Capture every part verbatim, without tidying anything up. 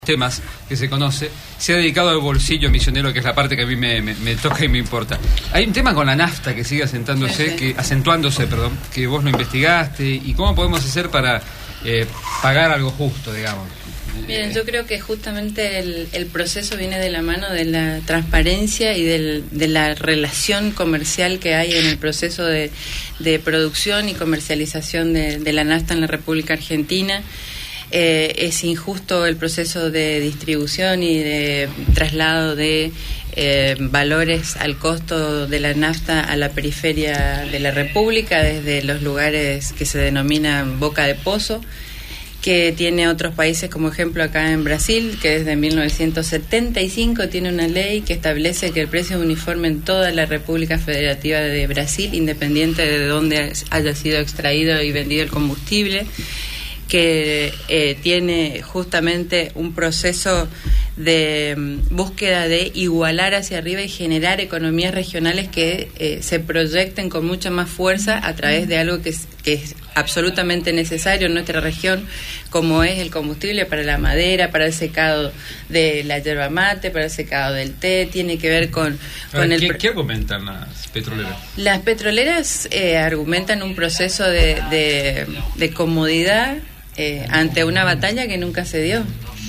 temas que se conoce, se ha dedicado al bolsillo misionero, que es la parte que a mí me, me, me toca y me importa. Hay un tema con la nafta que sigue acentuándose, sí, sí. que acentuándose, perdón, que vos lo investigaste, y cómo podemos hacer para eh, pagar algo justo, digamos. Miren, yo creo que justamente el, el proceso viene de la mano de la transparencia y del, de la relación comercial que hay en el proceso de, de producción y comercialización de, de la nafta en la República Argentina. Eh, es injusto el proceso de distribución y de traslado de eh, valores al costo de la nafta a la periferia de la República, desde los lugares que se denominan boca de pozo, que tiene otros países, como ejemplo acá en Brasil, que desde mil novecientos setenta y cinco tiene una ley que establece que el precio es uniforme en toda la República Federativa de Brasil, independiente de dónde haya sido extraído y vendido el combustible, que eh, tiene justamente un proceso de um, búsqueda de igualar hacia arriba y generar economías regionales que eh, se proyecten con mucha más fuerza a través de algo que es, que es absolutamente necesario en nuestra región, como es el combustible para la madera, para el secado de la yerba mate, para el secado del té. Tiene que ver con, con ver, el... ¿qué, ¿Qué argumentan las petroleras? Las petroleras eh, argumentan un proceso de, de, de comodidad Eh, ante una batalla que nunca se dio,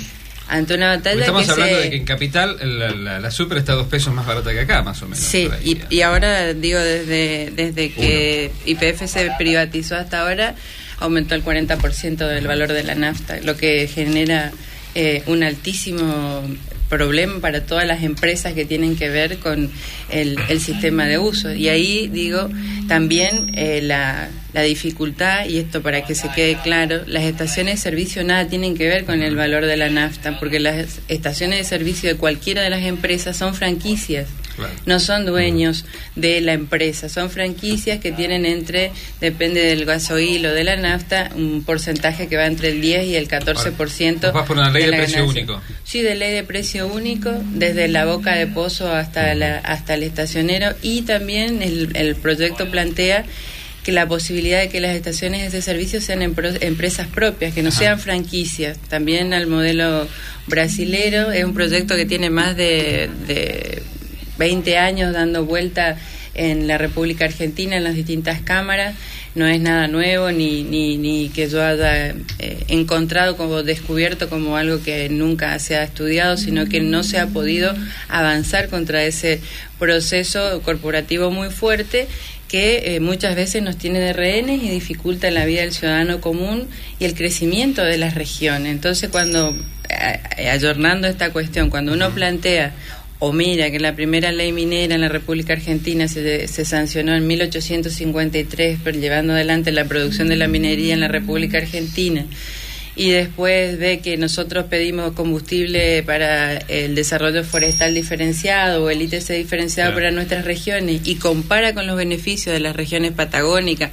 ante una batalla Estamos que hablando se... de que en Capital la, la, la super está a dos pesos más barata que acá, más o menos. Sí, y, y ahora digo, desde desde que Uno. Y P F se privatizó hasta ahora, aumentó el cuarenta por ciento del valor de la nafta, lo que genera eh, un altísimo problema para todas las empresas que tienen que ver con el, el sistema de uso. Y ahí digo también eh, la, la dificultad, y esto para que se quede claro, las estaciones de servicio nada tienen que ver con el valor de la nafta, porque las estaciones de servicio de cualquiera de las empresas son franquicias. Claro. No son dueños de la empresa, son franquicias que tienen entre, depende del gasoil o de la nafta, un porcentaje que va entre el diez y el catorce por ciento. Vas por una ley de, de precio ganancia. único. Sí, de ley de precio único, desde la boca de pozo hasta, la, hasta el estacionero, y también el, el proyecto plantea que la posibilidad de que las estaciones de servicio sean empro, empresas propias, que no Ajá. sean franquicias, también al modelo brasilero. Es un proyecto que tiene más de... de veinte años dando vuelta en la República Argentina, en las distintas cámaras. No es nada nuevo, ni ni, ni que yo haya eh, encontrado como descubierto como algo que nunca se ha estudiado, sino que no se ha podido avanzar contra ese proceso corporativo muy fuerte que eh, muchas veces nos tiene de rehenes y dificulta la vida del ciudadano común y el crecimiento de las regiones. Entonces, cuando, eh, ayornando esta cuestión, cuando uno plantea o mira que la primera ley minera en la República Argentina se, se sancionó en mil ochocientos cincuenta y tres, pero llevando adelante la producción de la minería en la República Argentina, y después ve que nosotros pedimos combustible para el desarrollo forestal diferenciado o el I T C diferenciado claro. para nuestras regiones, y compara con los beneficios de las regiones patagónicas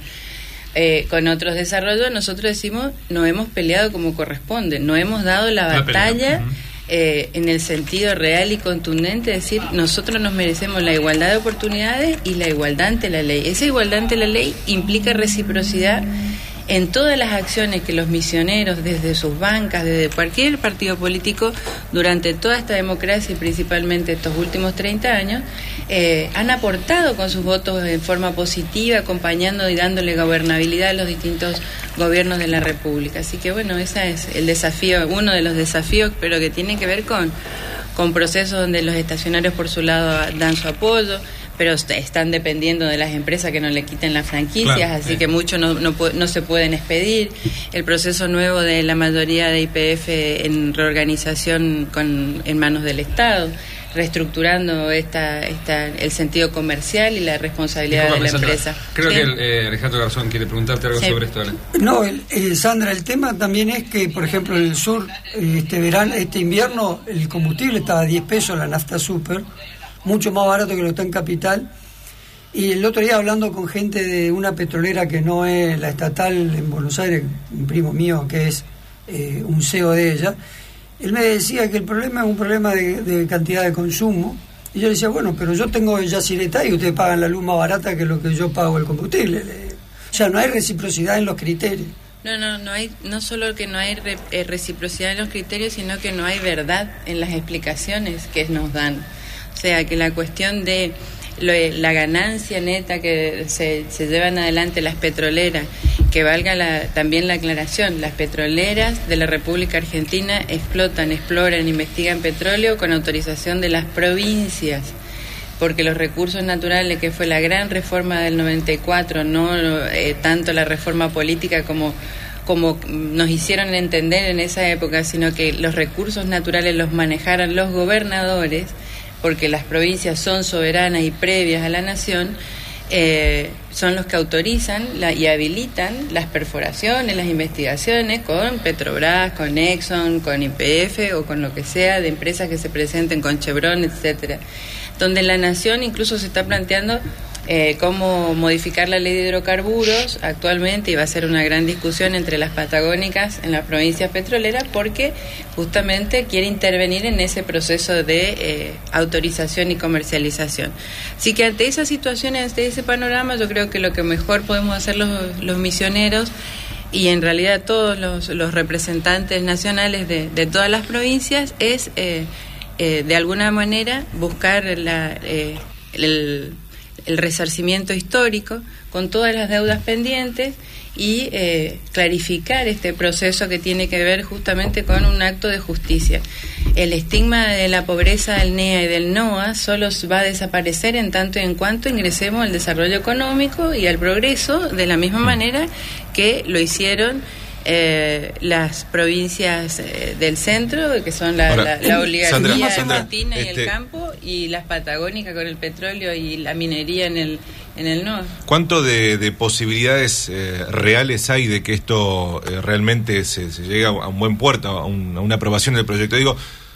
Eh, con otros desarrollos, nosotros decimos no hemos peleado como corresponde, no hemos dado la no batalla eh, en el sentido real y contundente, es decir, nosotros nos merecemos la igualdad de oportunidades y la igualdad ante la ley. Esa igualdad ante la ley implica reciprocidad en todas las acciones que los misioneros, desde sus bancas, desde cualquier partido político, durante toda esta democracia y principalmente estos últimos treinta años, eh, han aportado con sus votos en forma positiva, acompañando y dándole gobernabilidad a los distintos gobiernos de la República. Así que bueno, ese es el desafío, uno de los desafíos, pero que tiene que ver con, con procesos donde los estacionarios por su lado dan su apoyo, pero están dependiendo de las empresas que no le quiten las franquicias, claro, así sí. que muchos no, no, no se pueden expedir. El proceso nuevo de la mayoría de I P F en reorganización con, en manos del Estado, reestructurando esta, esta el sentido comercial y la responsabilidad Disculpa, de la Sandra, empresa. Creo ¿Sí? que el, eh, Alejandro Garzón quiere preguntarte algo sí. sobre esto. ¿Vale? No, el, eh, Sandra, el tema también es que, por ejemplo, en el sur, este verano, este invierno, el combustible estaba a diez pesos, la nafta super, mucho más barato que lo está en Capital. Y el otro día, hablando con gente de una petrolera que no es la estatal en Buenos Aires, un primo mío que es eh, un C E O de ella, él me decía que el problema es un problema de, de cantidad de consumo. Y yo le decía, bueno, pero yo tengo Yacyretá y ustedes pagan la luz más barata que lo que yo pago el combustible. O sea, no hay reciprocidad en los criterios. No, no, no hay, no solo que no hay re, eh, reciprocidad en los criterios, sino que no hay verdad en las explicaciones que nos dan. O sea, que la cuestión de lo, la ganancia neta que se, se llevan adelante las petroleras, que valga la, también la aclaración, las petroleras de la República Argentina explotan, exploran, investigan petróleo con autorización de las provincias, porque los recursos naturales, que fue la gran reforma del noventa y cuatro, no eh, tanto la reforma política como, como nos hicieron entender en esa época, sino que los recursos naturales los manejaran los gobernadores, porque las provincias son soberanas y previas a la nación, eh, son los que autorizan la, y habilitan las perforaciones, las investigaciones con Petrobras, con Exxon, con Y P F o con lo que sea de empresas que se presenten, con Chevron, etcétera, donde la nación incluso se está planteando eh, cómo modificar la ley de hidrocarburos actualmente, y va a ser una gran discusión entre las patagónicas en las provincias petroleras, porque justamente quiere intervenir en ese proceso de eh, autorización y comercialización. Así que ante esa situación, ante ese panorama, yo creo que lo que mejor podemos hacer los, los misioneros, y en realidad todos los, los representantes nacionales de, de todas las provincias, es eh, eh, de alguna manera buscar la, eh, el, el resarcimiento histórico con todas las deudas pendientes y eh, clarificar este proceso que tiene que ver justamente con un acto de justicia. El estigma de la pobreza del N E A y del NOA solo va a desaparecer en tanto y en cuanto ingresemos al desarrollo económico y al progreso de la misma manera que lo hicieron eh, las provincias eh, del centro, que son la, Ahora, la, la oligarquía Sandra, Sandra, argentina y este... el campo, y las patagónicas con el petróleo y la minería en el en el NOA. ¿Cuánto de, de posibilidades eh, reales hay de que esto eh, realmente se, se llegue a un buen puerto, a, un, a una aprobación del proyecto? Digo,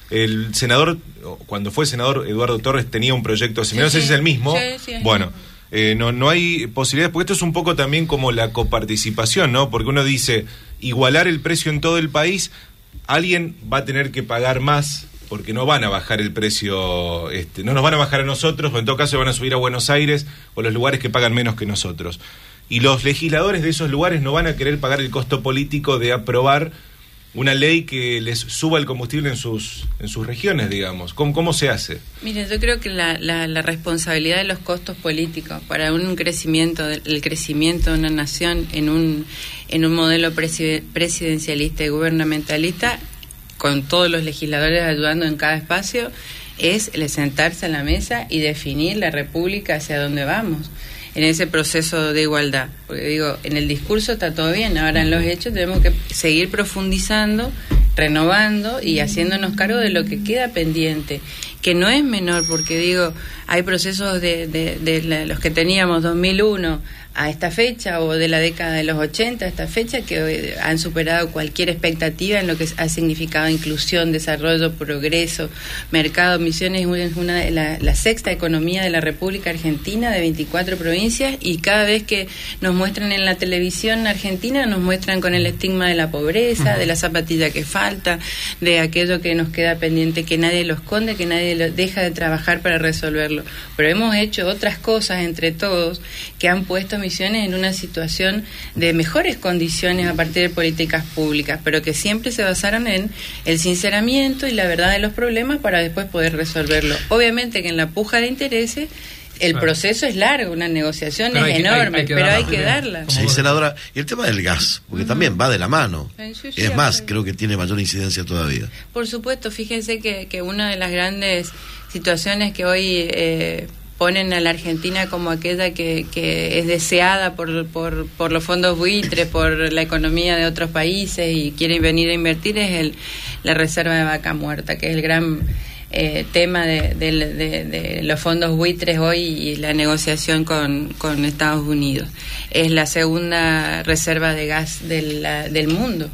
el senador, cuando fue senador, Eduardo Torres, tenía un proyecto similar, sí, no sé sí. si es el mismo. Sí, sí, es bueno, eh, no, no hay posibilidades, porque esto es un poco también como la coparticipación, ¿no? Porque uno dice, igualar el precio en todo el país, alguien va a tener que pagar más, porque no van a bajar el precio, este, no nos van a bajar a nosotros, o en todo caso van a subir a Buenos Aires o los lugares que pagan menos que nosotros. Y los legisladores de esos lugares no van a querer pagar el costo político de aprobar una ley que les suba el combustible en sus en sus regiones, digamos. ¿Cómo, cómo se hace? Mire, yo creo que la, la, la responsabilidad de los costos políticos para un crecimiento, el crecimiento de una nación en un, en un modelo presidencialista y gubernamentalista, con todos los legisladores ayudando en cada espacio, es el sentarse a la mesa y definir la república hacia dónde vamos en ese proceso de igualdad. Porque digo, en el discurso está todo bien, ahora en los hechos tenemos que seguir profundizando, renovando y haciéndonos cargo de lo que queda pendiente, que no es menor, porque digo, hay procesos de, de, de la, los que teníamos dos mil uno a esta fecha, o de la década de los ochenta a esta fecha, que han superado cualquier expectativa en lo que ha significado inclusión, desarrollo, progreso, mercado. Misiones es una de la, la sexta economía de la República Argentina, de veinticuatro provincias, y cada vez que nos muestran en la televisión argentina, nos muestran con el estigma de la pobreza, uh-huh. de la zapatilla que falta, de aquello que nos queda pendiente, que nadie lo esconde, que nadie lo deja de trabajar para resolverlo. Pero hemos hecho otras cosas entre todos que han puesto Misiones en una situación de mejores condiciones a partir de políticas públicas, pero que siempre se basaron en el sinceramiento y la verdad de los problemas para después poder resolverlo. Obviamente que en la puja de intereses el claro. proceso es largo, una negociación pero es enorme, hay, hay pero hay que darla. Sí, senadora, y el tema del gas, porque uh-huh. también va de la mano. Sí, sí, es más, creo que tiene mayor incidencia todavía. Por supuesto, fíjense que, que una de las grandes situaciones que hoy eh, ponen a la Argentina como aquella que, que es deseada por, por, por los fondos buitres, por la economía de otros países y quieren venir a invertir, es el, la reserva de vaca muerta, que es el gran eh, tema de, de, de, de los fondos buitres hoy y la negociación con, con Estados Unidos. Es la segunda reserva de gas de la, del mundo.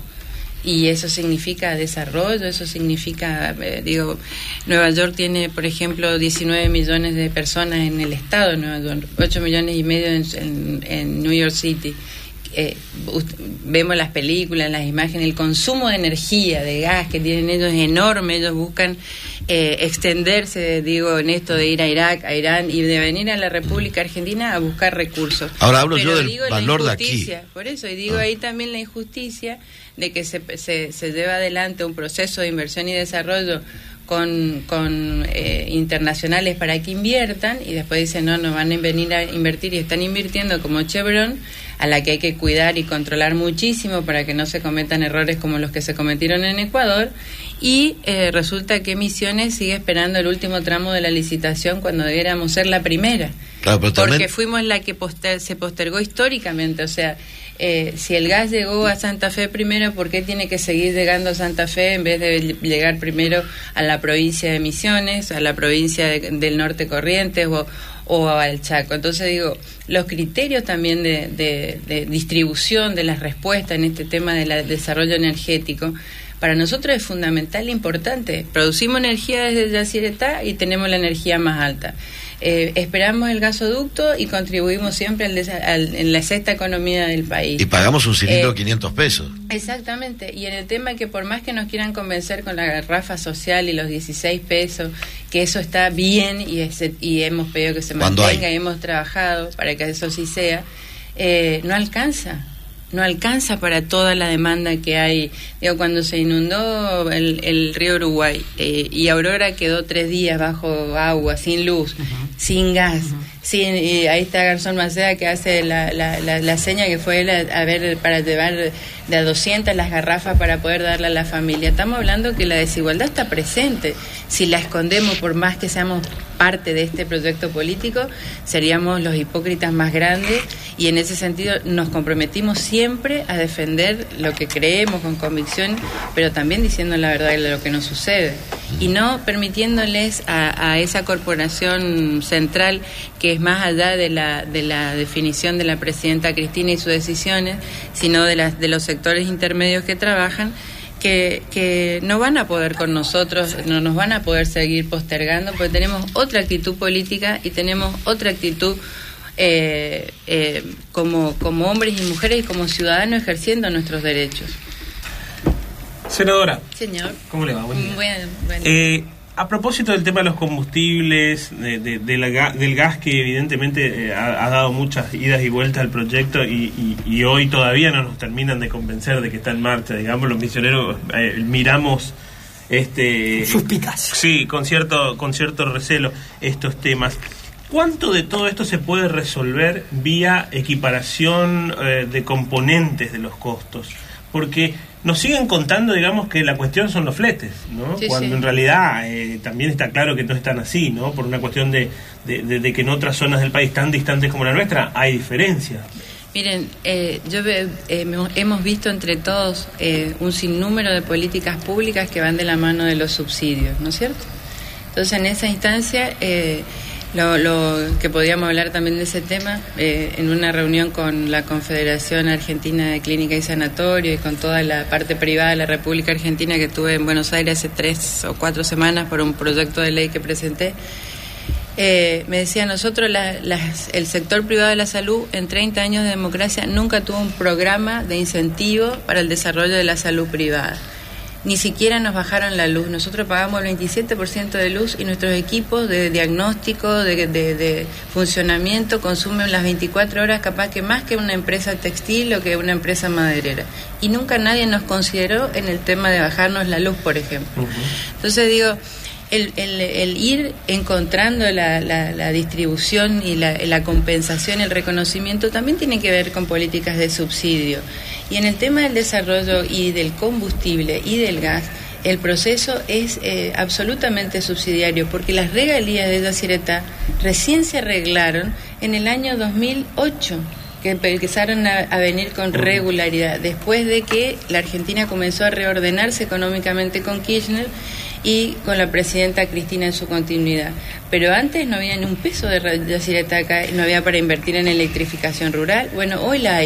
Y eso significa desarrollo, eso significa, eh, digo, Nueva York tiene, por ejemplo, diecinueve millones de personas en el estado de Nueva York, ocho millones y medio en, en, en New York City. Eh, vemos las películas, las imágenes, el consumo de energía, de gas que tienen ellos es enorme. Ellos buscan eh, extenderse, digo, en esto de ir a Irak, a Irán y de venir a la República Argentina a buscar recursos. Ahora hablo Pero yo del digo valor la de injusticia, aquí. por eso, y digo Ah. ahí también la injusticia de que se, se, se lleva adelante un proceso de inversión y desarrollo con, con eh, internacionales para que inviertan y después dicen no, no van a venir a invertir y están invirtiendo como Chevron, a la que hay que cuidar y controlar muchísimo para que no se cometan errores como los que se cometieron en Ecuador, y eh, resulta que Misiones sigue esperando el último tramo de la licitación cuando debiéramos ser la primera. Claro, pero porque también... fuimos la que poster, se postergó históricamente, o sea, eh, si el gas llegó a Santa Fe primero, ¿por qué tiene que seguir llegando a Santa Fe en vez de llegar primero a la provincia de Misiones, a la provincia de, del Norte Corrientes o, o al Chaco? Entonces digo, los criterios también de, de, de distribución de las respuestas en este tema del desarrollo energético, para nosotros es fundamental e importante. Producimos energía desde Yacyretá y tenemos la energía más alta. Eh, esperamos el gasoducto y contribuimos siempre al desa- al, en la sexta economía del país. Y pagamos un cilindro de Eh, quinientos pesos. Exactamente, y en el tema que por más que nos quieran convencer con la garrafa social y los dieciséis pesos, que eso está bien y, ese, y hemos pedido que se ¿Cuándo mantenga hay? y hemos trabajado para que eso sí sea, eh, no alcanza. No alcanza para toda la demanda que hay. Digo, cuando se inundó el, el río Uruguay eh, y Aurora quedó tres días bajo agua, sin luz, uh-huh. sin gas, uh-huh. sin, y ahí está Garzón Maceda que hace la, la, la, la seña que fue él a, a ver para llevar de a doscientas las garrafas para poder darle a la familia. Estamos hablando que la desigualdad está presente. Si la escondemos, por más que seamos parte de este proyecto político, seríamos los hipócritas más grandes, y en ese sentido nos comprometimos siempre a defender lo que creemos con convicción, pero también diciendo la verdad de lo que nos sucede y no permitiéndoles a, a esa corporación central, que es más allá de la de la definición de la presidenta Cristina y sus decisiones, sino de las de los sectores intermedios que trabajan, Que, que no van a poder con nosotros, no nos van a poder seguir postergando, porque tenemos otra actitud política y tenemos otra actitud eh, eh, como, como hombres y mujeres y como ciudadanos ejerciendo nuestros derechos. Senadora. Señor. ¿Cómo le va? Buen día. Bueno, bueno. Eh, a propósito del tema de los combustibles, de, de, de la, del gas, que evidentemente eh, ha, ha dado muchas idas y vueltas al proyecto y, y, y hoy todavía no nos terminan de convencer de que está en marcha, digamos, los misioneros eh, miramos este suspicaz. Sí, con cierto, con cierto recelo estos temas. ¿Cuánto de todo esto se puede resolver vía equiparación eh, de componentes de los costos? Porque nos siguen contando, digamos, que la cuestión son los fletes, ¿no? Sí, Cuando sí. en realidad eh, también está claro que no es tan así, ¿no? Por una cuestión de, de, de, de que en otras zonas del país tan distantes como la nuestra hay diferencias. Miren, eh, yo eh, hemos visto entre todos eh, un sinnúmero de políticas públicas que van de la mano de los subsidios, ¿no es cierto? Entonces, en esa instancia, eh, lo, lo que podíamos hablar también de ese tema, eh, en una reunión con la Confederación Argentina de Clínica y Sanatorio y con toda la parte privada de la República Argentina, que tuve en Buenos Aires hace tres o cuatro semanas por un proyecto de ley que presenté, Eh, me decía, nosotros la, las, el sector privado de la salud en treinta años de democracia nunca tuvo un programa de incentivo para el desarrollo de la salud privada. Ni siquiera nos bajaron la luz. Nosotros pagamos el veintisiete por ciento de luz y nuestros equipos de diagnóstico, de, de, de funcionamiento consumen las veinticuatro horas, capaz que más que una empresa textil o que una empresa maderera. Y nunca nadie nos consideró en el tema de bajarnos la luz, por ejemplo. Uh-huh. Entonces digo, El, el, el ir encontrando la, la, la distribución y la, la compensación, el reconocimiento, también tiene que ver con políticas de subsidio. Y en el tema del desarrollo y del combustible y del gas, el proceso es eh, absolutamente subsidiario, porque las regalías de Yacyretá recién se arreglaron en el año dos mil ocho, que empezaron a, a venir con regularidad, después de que la Argentina comenzó a reordenarse económicamente con Kirchner y con la presidenta Cristina en su continuidad. Pero antes no había ni un peso de Yacyretá acá, no había para invertir en electrificación rural. Bueno, hoy la hay.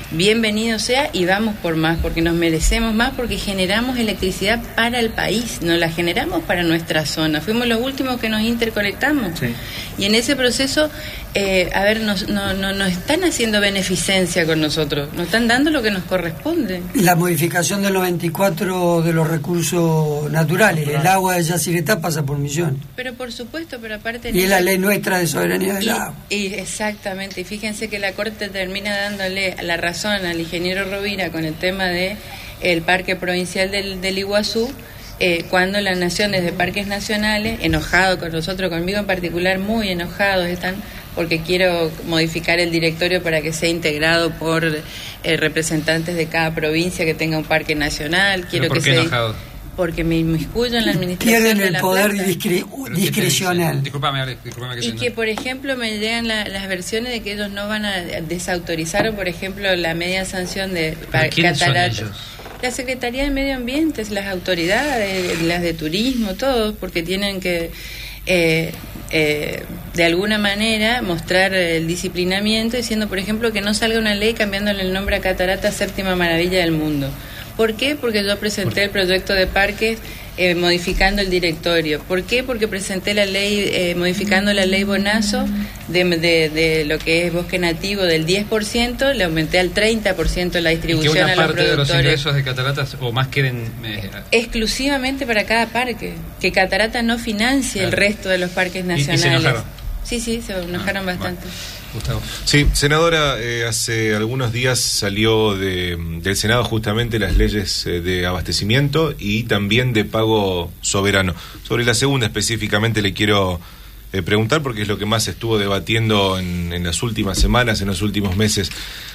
bienvenido sea y vamos por más, porque nos merecemos más, porque generamos electricidad para el país, no la generamos para nuestra zona. Fuimos los últimos que nos interconectamos. Sí. Y en ese proceso, eh, a ver, nos, no, no, nos están haciendo beneficencia con nosotros, nos están dando lo que nos corresponde. La modificación del noventa y cuatro de los recursos naturales, Natural. El agua de Yacyretá pasa por Misiones. Pero por supuesto, pero aparte... Y es la ley nuestra de soberanía del y, agua. Y exactamente, y fíjense que la Corte termina dándole la razón al ingeniero Rovira con el tema de el Parque Provincial del, del Iguazú, eh, cuando la Nación desde Parques Nacionales, enojado con nosotros, conmigo en particular, muy enojados están, porque quiero modificar el directorio para que sea integrado por eh, representantes de cada provincia que tenga un parque nacional. Quiero ¿Por que qué sea enojado? Porque me inmiscuyo en la administración. Tienen de el la poder plata. discre discrecional. Disculpame, Ale, disculpame que y que, por ejemplo, me llegan la, las versiones de que ellos no van a desautorizar, por ejemplo, la media sanción de cataratas. La Secretaría de Medio Ambiente, las autoridades, las de turismo, todos, porque tienen que, eh, eh, de alguna manera, mostrar el disciplinamiento, diciendo, por ejemplo, que no salga una ley cambiándole el nombre a Catarata Séptima Maravilla del Mundo. ¿Por qué? Porque yo presenté el proyecto de parques eh, modificando el directorio. ¿Por qué? Porque presenté la ley, eh, modificando la ley Bonazo de, de, de lo que es bosque nativo del diez por ciento, le aumenté al treinta por ciento la distribución a los productores. ¿Y que una parte de los ingresos de Cataratas o más quieren...? Eh, exclusivamente para cada parque, que Catarata no financie claro. el resto de los parques nacionales. ¿Y, y se enojaron? Sí, sí, se enojaron ah, bastante. Bueno. Gustavo. Sí, senadora, eh, hace algunos días salió de, del Senado justamente las leyes eh, de abastecimiento y también de pago soberano. Sobre la segunda específicamente le quiero eh, preguntar porque es lo que más se estuvo debatiendo en, en las últimas semanas, en los últimos meses.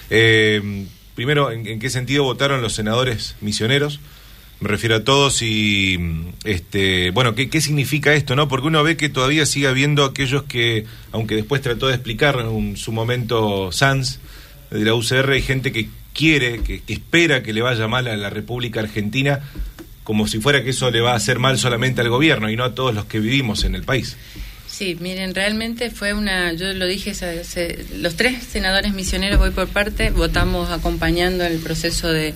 Eh, primero, ¿en, ¿en qué sentido votaron los senadores misioneros? Me refiero a todos y, este, bueno, ¿qué, qué significa esto, no? Porque uno ve que todavía sigue habiendo aquellos que, aunque después trató de explicar en su momento Sanz, de la U C R, hay gente que quiere, que, que espera que le vaya mal a la República Argentina, como si fuera que eso le va a hacer mal solamente al gobierno y no a todos los que vivimos en el país. Sí, miren, realmente fue una, yo lo dije, se, se, los tres senadores misioneros, voy por parte, votamos acompañando el proceso de,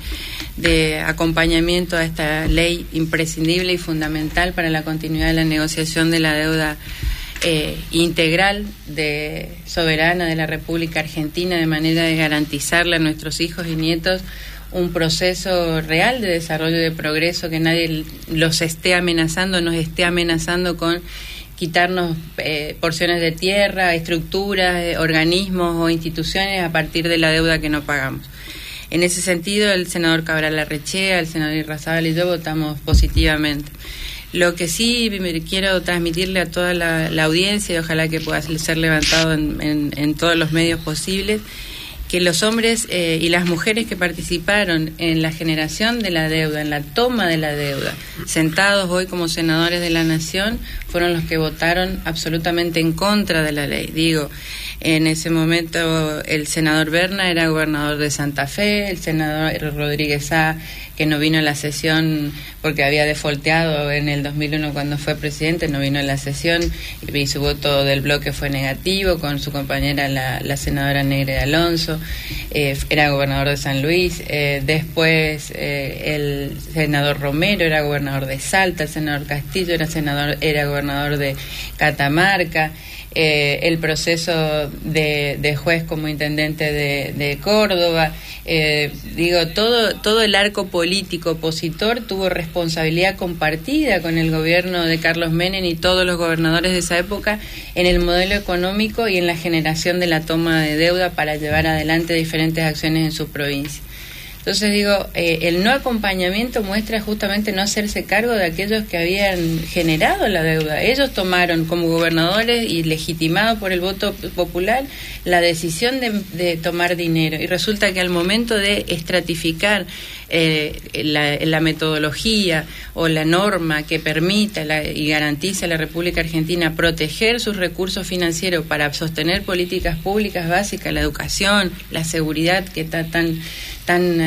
de acompañamiento a esta ley imprescindible y fundamental para la continuidad de la negociación de la deuda eh, integral de soberana de la República Argentina, de manera de garantizarle a nuestros hijos y nietos un proceso real de desarrollo y de progreso, que nadie los esté amenazando, nos esté amenazando con quitarnos eh, porciones de tierra, estructuras, eh, organismos o instituciones a partir de la deuda que no pagamos. En ese sentido, el senador Cabral Larrechea, el senador Irrazábal y yo votamos positivamente. Lo que sí quiero transmitirle a toda la, la audiencia, y ojalá que pueda ser levantado en, en, en todos los medios posibles, que los hombres eh, y las mujeres que participaron en la generación de la deuda, en la toma de la deuda, sentados hoy como senadores de la Nación, fueron los que votaron absolutamente en contra de la ley. Digo, en ese momento el senador Berna era gobernador de Santa Fe, el senador Rodríguez A., que no vino a la sesión porque había defolteado en el dos mil uno cuando fue presidente, no vino a la sesión y su voto del bloque fue negativo, con su compañera la, la senadora Negre Alonso, eh, era gobernador de San Luis, eh, después eh, el senador Romero era gobernador de Salta, el senador Castillo era senador era gobernador de Catamarca, eh, el proceso de, de juez como intendente de, de Córdoba, eh, digo, todo, todo el arco político opositor tuvo responsabilidad compartida con el gobierno de Carlos Menem y todos los gobernadores de esa época en el modelo económico y en la generación de la toma de deuda para llevar adelante diferentes acciones en su provincia. Entonces digo, eh, el no acompañamiento muestra justamente no hacerse cargo de aquellos que habían generado la deuda. Ellos tomaron como gobernadores y legitimados por el voto popular la decisión de, de tomar dinero, y resulta que al momento de estratificar eh, la, la metodología o la norma que permita la, y garantice a la República Argentina proteger sus recursos financieros para sostener políticas públicas básicas, la educación, la seguridad que está tan tan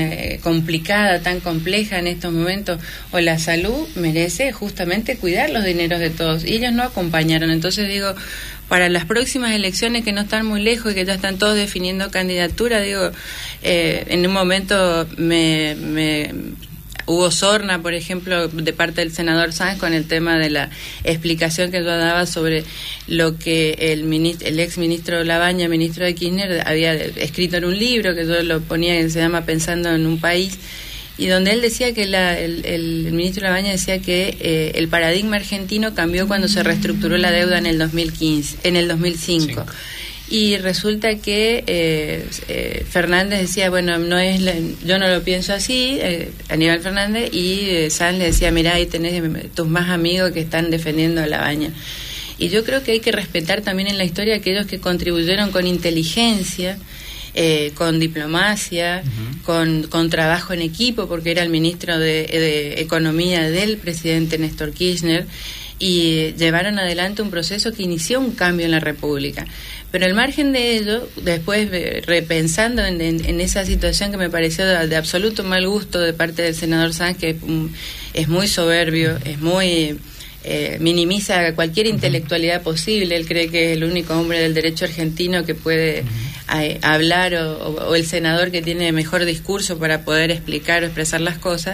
eh, complicada, tan compleja en estos momentos, o la salud, merece justamente cuidar los dineros de todos, y ellos no acompañaron. Entonces digo, para las próximas elecciones que no están muy lejos y que ya están todos definiendo candidatura, digo, eh, en un momento me... me hubo sorna, por ejemplo, de parte del senador Sanz con el tema de la explicación que yo daba sobre lo que el ministro, el ex ministro Labaña, ministro de Kirchner, había escrito en un libro que yo lo ponía, que se llama Pensando en un país, y donde él decía que la, el, el ministro Labaña decía que eh, el paradigma argentino cambió cuando se reestructuró la deuda en el dos mil quince, en el dos mil cinco. Sí. Y resulta que eh, eh, Fernández decía, bueno, no es la, yo no lo pienso así, eh, Aníbal Fernández, y eh, Sanz le decía, mirá, ahí tenés tus más amigos que están defendiendo a Labaña. Y yo creo que hay que respetar también en la historia a aquellos que contribuyeron con inteligencia, eh, con diplomacia, uh-huh. con, con trabajo en equipo, porque era el ministro de, de Economía del presidente Néstor Kirchner, y llevaron adelante un proceso que inició un cambio en la República. Pero al margen de ello, después repensando en, en, en esa situación que me pareció de, de absoluto mal gusto de parte del senador Sanz, que um, es muy soberbio, es muy eh, minimiza cualquier intelectualidad posible, él cree que es el único hombre del derecho argentino que puede uh-huh. a, hablar, o, o, o el senador que tiene mejor discurso para poder explicar o expresar las cosas,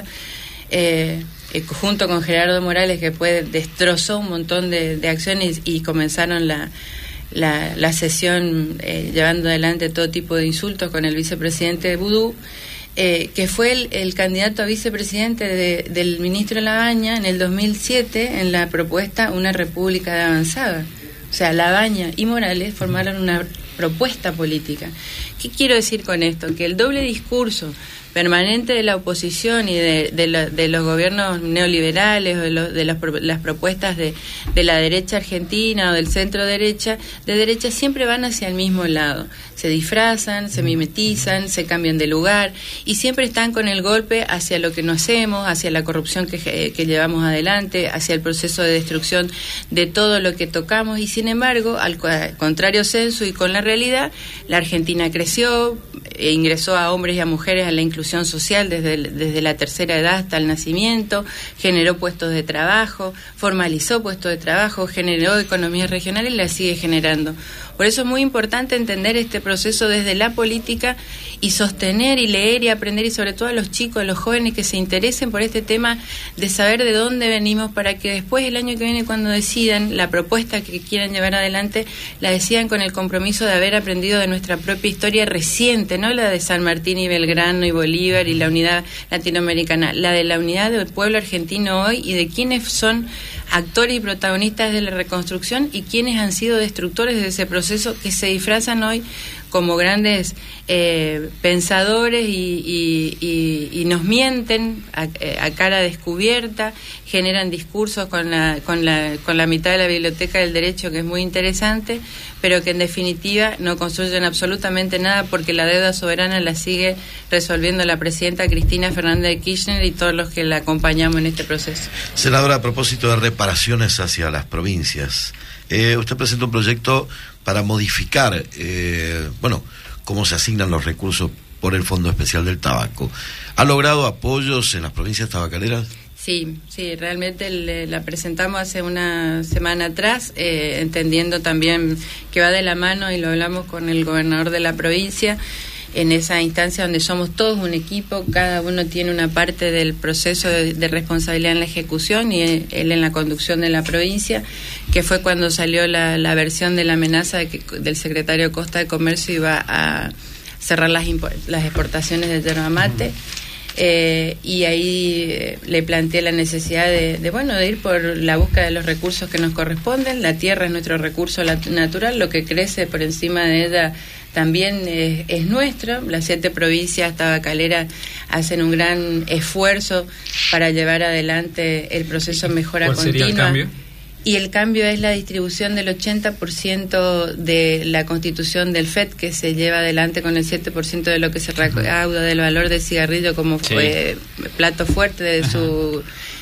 eh, eh, junto con Gerardo Morales, que puede destrozó un montón de, de acciones, y comenzaron la La, la sesión eh, llevando adelante todo tipo de insultos con el vicepresidente de Vudú, eh, que fue el, el candidato a vicepresidente de, del ministro Labaña en el dos mil siete en la propuesta Una República de Avanzada. O sea, Labaña y Morales formaron una propuesta política. ¿Qué quiero decir con esto? Que el doble discurso permanente de la oposición y de, de, lo, de los gobiernos neoliberales, o de, lo, de las, las propuestas de, de la derecha argentina o del centro derecha, de derecha siempre van hacia el mismo lado. Se disfrazan, se mimetizan, se cambian de lugar y siempre están con el golpe hacia lo que no hacemos, hacia la corrupción que, que llevamos adelante, hacia el proceso de destrucción de todo lo que tocamos, y sin embargo, al contrario censo y con la realidad, la Argentina creció, e ingresó a hombres y a mujeres a la inclusión social desde, el, desde la tercera edad hasta el nacimiento, generó puestos de trabajo, formalizó puestos de trabajo, generó economía regional y la sigue generando. Por eso es muy importante entender este proceso desde la política y sostener y leer y aprender, y sobre todo a los chicos, a los jóvenes que se interesen por este tema, de saber de dónde venimos, para que después, el año que viene, cuando decidan la propuesta que quieran llevar adelante, la decidan con el compromiso de haber aprendido de nuestra propia historia reciente, no la de San Martín y Belgrano y Bolívar y la unidad latinoamericana, la de la unidad del pueblo argentino hoy y de quienes son actores y protagonistas de la reconstrucción y quienes han sido destructores de ese proceso, que se disfrazan hoy como grandes eh, pensadores y, y, y, y nos mienten a, a cara descubierta, generan discursos con la, con, la, con la mitad de la biblioteca del derecho, que es muy interesante, pero que en definitiva no construyen absolutamente nada, porque la deuda soberana la sigue resolviendo la presidenta Cristina Fernández de Kirchner y todos los que la acompañamos en este proceso. Senadora, a propósito de reparaciones hacia las provincias, eh, usted presenta un proyecto para modificar, eh, bueno, cómo se asignan los recursos por el Fondo Especial del Tabaco. ¿Ha logrado apoyos en las provincias tabacaleras? Sí, sí, realmente le, la presentamos hace una semana atrás, eh, entendiendo también que va de la mano, y lo hablamos con el gobernador de la provincia, en esa instancia donde somos todos un equipo, cada uno tiene una parte del proceso de, de responsabilidad en la ejecución y él, él en la conducción de la provincia, que fue cuando salió la, la versión de la amenaza de que, del secretario Costa de Comercio iba a cerrar las, las exportaciones de yerba mate. Eh, y ahí eh, le planteé la necesidad de, de, bueno, de ir por la búsqueda de los recursos que nos corresponden. La tierra es nuestro recurso natural, lo que crece por encima de ella también es, es nuestro. Las siete provincias tabacaleras hacen un gran esfuerzo para llevar adelante el proceso de mejora continua. ¿Cuál sería el cambio? Y el cambio es la distribución del ochenta por ciento de la constitución del F E D, que se lleva adelante con el siete por ciento de lo que se recauda del valor del cigarrillo como sí. fue plato fuerte de Ajá. su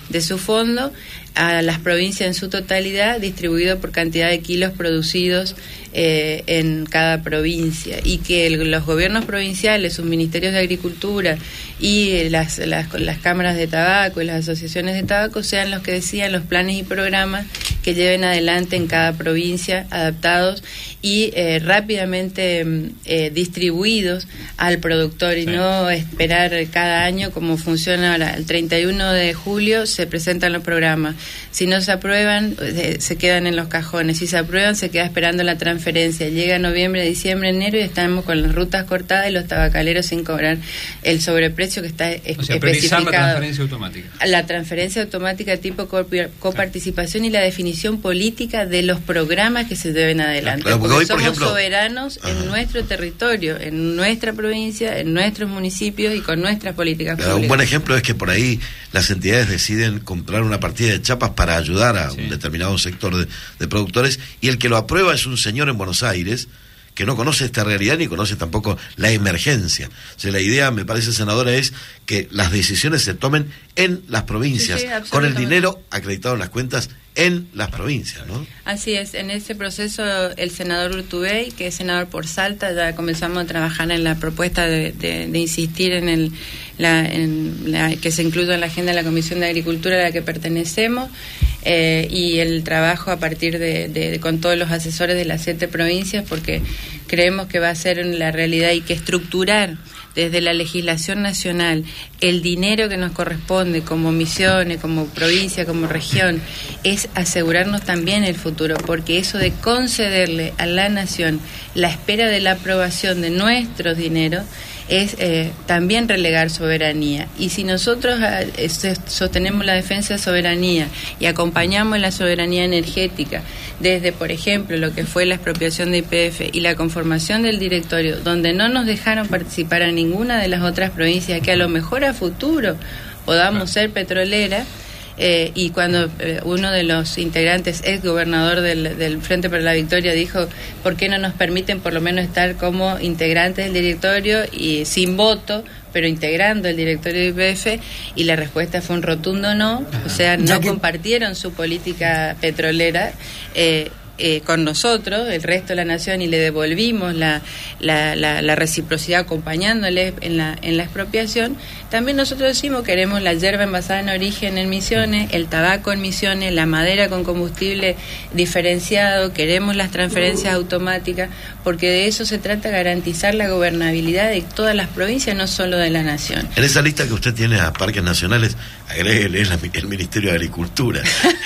de su fondo a las provincias en su totalidad, distribuido por cantidad de kilos producidos eh, en cada provincia, y que el, los gobiernos provinciales, sus ministerios de agricultura y eh, las, las, las cámaras de tabaco y las asociaciones de tabaco sean los que decidan los planes y programas que lleven adelante en cada provincia, adaptados y eh, rápidamente eh, distribuidos al productor, y sí. no esperar cada año como funciona ahora. El treinta y uno de julio se presentan los programas. Si no se aprueban, se quedan en los cajones. Si se aprueban, se queda esperando la transferencia. Llega noviembre, diciembre, enero y estamos con las rutas cortadas y los tabacaleros sin cobrar el sobreprecio que está es, o sea, especificado. La transferencia automática. La transferencia automática tipo coparticipación, sí. y la definición política de los programas que se deben adelante. Claro, porque porque hoy, por somos ejemplo, soberanos ajá. en nuestro territorio, en nuestra provincia, en nuestros municipios y con nuestras políticas claro, públicas. Un buen ejemplo es que por ahí las entidades deciden comprar una partida de chapas para ayudar a sí. un determinado sector de, de productores, y el que lo aprueba es un señor en Buenos Aires que no conoce esta realidad ni conoce tampoco la emergencia. O sea, la idea, me parece, senadora, es que las decisiones se tomen en las provincias, sí, sí, con el dinero acreditado en las cuentas en las provincias, ¿no? Así es, en ese proceso el senador Urtubey, que es senador por Salta, ya comenzamos a trabajar en la propuesta de, de, de insistir en el la, en la, que se incluya en la agenda de la Comisión de Agricultura a la que pertenecemos, eh, y el trabajo a partir de, de, de con todos los asesores de las siete provincias, porque creemos que va a ser la realidad y que estructurar desde la legislación nacional el dinero que nos corresponde como Misiones, como provincia, como región, es asegurarnos también el futuro, porque eso de concederle a la nación la espera de la aprobación de nuestros dineros es eh, también relegar soberanía. Y si nosotros eh, sostenemos la defensa de soberanía y acompañamos la soberanía energética desde, por ejemplo, lo que fue la expropiación de Y P F y la conformación del directorio, donde no nos dejaron participar a ninguna de las otras provincias que a lo mejor a futuro podamos ser petroleras, Eh, y cuando eh, uno de los integrantes, ex gobernador del, del Frente para la Victoria, dijo ¿por qué no nos permiten por lo menos estar como integrantes del directorio y sin voto, pero integrando el directorio de Y P F? Y la respuesta fue un rotundo no. O sea, no compartieron su política petrolera eh, Eh, con nosotros, el resto de la nación, y le devolvimos la, la, la, la reciprocidad acompañándole en la, en la expropiación. También nosotros decimos queremos la yerba envasada en origen en Misiones, el tabaco en Misiones, la madera con combustible diferenciado, queremos las transferencias automáticas, porque de eso se trata, garantizar la gobernabilidad de todas las provincias, no solo de la nación. En esa lista que usted tiene a parques nacionales, agréguele el, el Ministerio de Agricultura,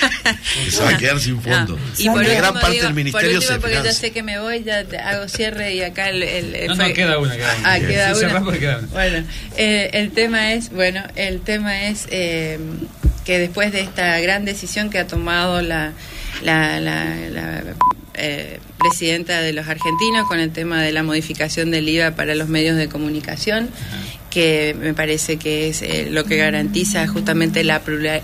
que se va a quedar sin fondo. No. Y por gran último, parte digo, del ministerio por último, se porque financia. yo sé que me voy, ya te hago cierre y acá el... el, el no, fue... no, queda una, queda una. Ah, queda sí, una. Queda una. Bueno, eh, el tema es, bueno, el tema es eh, que después de esta gran decisión que ha tomado la... la, la, la Eh, presidenta de los argentinos con el tema de la modificación del I V A para los medios de comunicación, que me parece que es eh, lo que garantiza justamente la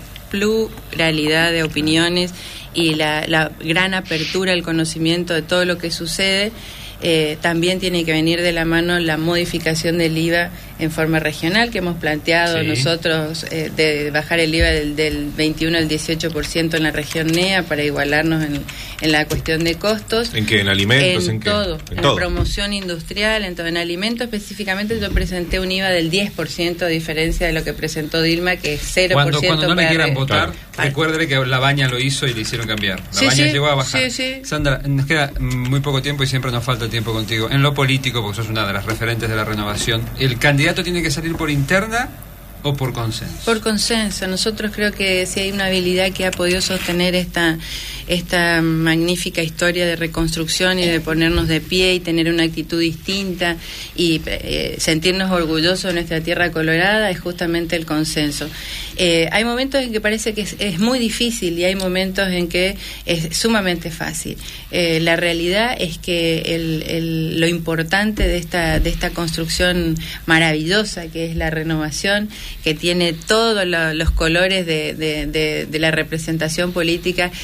pluralidad de opiniones y la, la gran apertura al conocimiento de todo lo que sucede. Eh, también tiene que venir de la mano la modificación del I V A en forma regional, que hemos planteado sí. nosotros, eh, de bajar el I V A del, del veintiuno al dieciocho por ciento en la región N E A para igualarnos en, en la cuestión de costos. ¿En qué? ¿En alimentos? En, ¿En todo, qué? En, en todo. promoción industrial, en todo. En alimentos específicamente yo presenté un I V A del diez por ciento a diferencia de lo que presentó Dilma, que es cero por ciento. Cuando, cuando no le quieran votar, claro. recuérdele que La Baña lo hizo y le hicieron cambiar. La sí, Baña sí, llegó a bajar. Sí, sí. Sandra, nos queda muy poco tiempo y siempre nos falta tiempo contigo. En lo político, porque sos una de las referentes de la renovación, ¿el candidato tiene que salir por interna o por consenso? Por consenso. Nosotros creo que si hay una habilidad que ha podido sostener esta esta magnífica historia de reconstrucción y de ponernos de pie y tener una actitud distinta y eh, sentirnos orgullosos de nuestra tierra colorada, es justamente el consenso. Eh, hay momentos en que parece que es, es muy difícil y hay momentos en que es sumamente fácil. Eh, la realidad es que el, el, lo importante de esta, de esta construcción maravillosa que es la renovación, que tiene todos lo, los colores de, de, de, de la representación política y también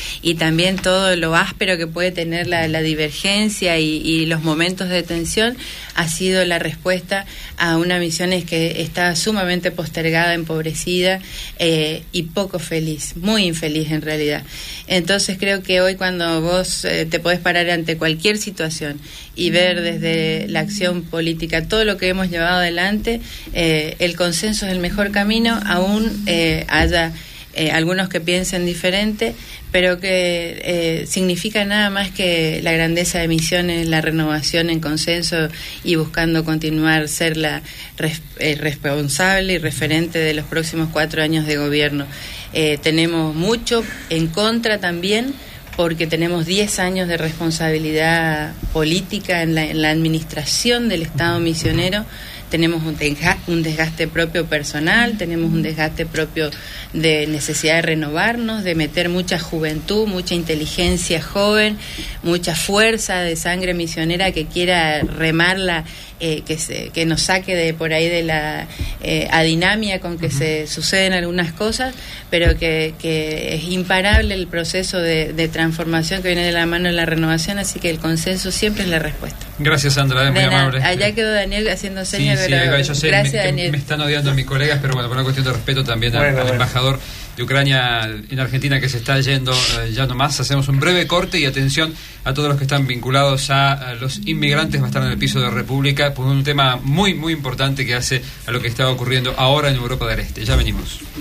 también todo lo áspero que puede tener la, la divergencia y, y los momentos de tensión, ha sido la respuesta a una Misiones que está sumamente postergada, empobrecida eh, y poco feliz, muy infeliz en realidad. Entonces creo que hoy, cuando vos eh, te podés parar ante cualquier situación y ver desde la acción política todo lo que hemos llevado adelante, eh, el consenso es el mejor camino, aún eh, haya Eh, algunos que piensen diferente, pero que eh, significa nada más que la grandeza de Misiones, la renovación en consenso y buscando continuar ser la res, eh, responsable y referente de los próximos cuatro años de gobierno. Eh, tenemos mucho en contra también, porque tenemos diez años de responsabilidad política en la, en la administración del Estado misionero. Tenemos un desgaste, un desgaste propio personal, tenemos un desgaste propio de necesidad de renovarnos, de meter mucha juventud, mucha inteligencia joven, mucha fuerza de sangre misionera que quiera remarla, eh, que se, que nos saque de por ahí de la eh, adinamia con que uh-huh. se suceden algunas cosas, pero que, que es imparable el proceso de, de transformación que viene de la mano de la renovación, así que el consenso siempre es la respuesta. Gracias, Sandra, es muy amable. Allá quedó Daniel haciendo señas, sí, pero sí, yo sé, gracias, me, Daniel. Me están odiando mis colegas, pero bueno, por una cuestión de respeto también bueno, al, al bueno. embajador de Ucrania en Argentina, que se está yendo eh, ya nomás. Hacemos un breve corte y atención a todos los que están vinculados a, a los inmigrantes. Va a estar en el piso de República por un tema muy, muy importante que hace a lo que está ocurriendo ahora en Europa del Este. Ya venimos.